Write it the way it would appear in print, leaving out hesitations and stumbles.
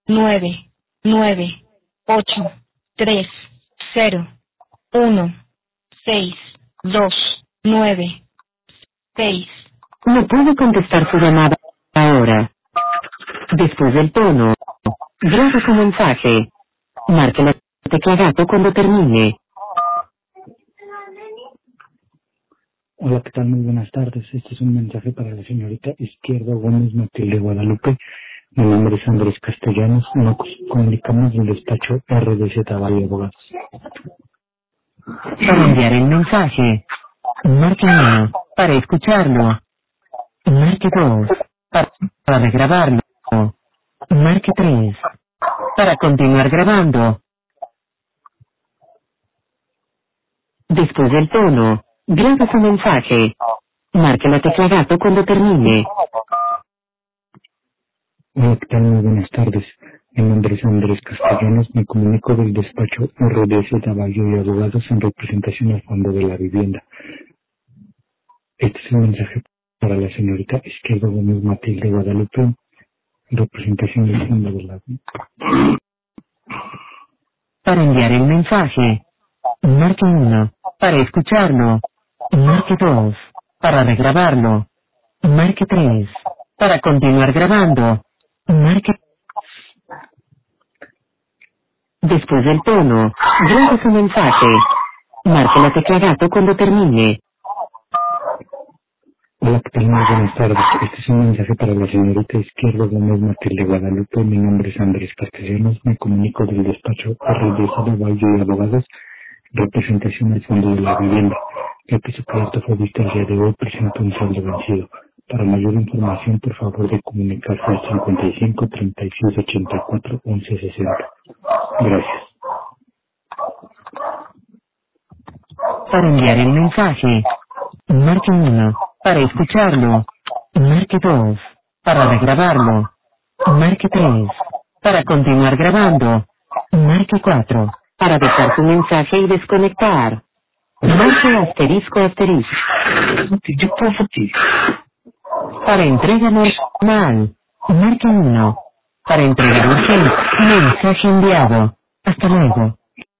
9, 9, 8, 3, 0, 1, 6, 2, 9, 6. No puede contestar su llamada ahora. Después del tono, grabe su mensaje. Marque la tecla gato cuando termine. Hola, ¿qué tal? Muy buenas tardes. Este es un mensaje para la señorita Izquierdo Gómez Matilde Guadalupe. Mi nombre es Andrés Castellanos. Nos comunicamos del despacho RDZ Valle Abogados. Para enviar el mensaje, marque 1. Para escucharlo, marque 2. Para regrabarlo, marque 3. Para continuar grabando. Después del tono, grabe su mensaje. Marque la tecla gato cuando termine. Hola, ¿qué tal? Muy buenas tardes. Mi nombre es Andrés Castellanos. Me comunico del despacho RDZ Valle y Abogados en representación al Fondo de la Vivienda. Este es un mensaje para la señorita Izquierdo Gómez Matilde Guadalupe en representación del Fondo de la Vivienda. Para enviar el mensaje, marque 1. Para escucharlo, marque 2. Para regrabarlo, marque 3. Para continuar grabando, marque. Después del tono, grabe su mensaje. Marque la tecla gato cuando termine. Hola, ¿qué tal? Muy buenas tardes. Este es un mensaje para la señorita Izquierdo Gómez Matilde Guadalupe. Mi nombre es Andrés Castellanos. Me comunico del despacho RDZ Valle y Abogados, representación del Fondo de la Vivienda. Ya que su proyecto fue visto el día de hoy, presenta un saldo vencido. Para mayor información, por favor, de comunicarse al 55 36 84 11 60. Gracias. Para enviar el mensaje, marque 1. Para escucharlo, marque 2. Para regrabarlo, marque 3. Para continuar grabando, marque 4. Para dejar su mensaje y desconectar, marque asterisco asterisco. Para entrega normal, marque 1. Para entregar urgente, mensaje enviado. Hasta luego.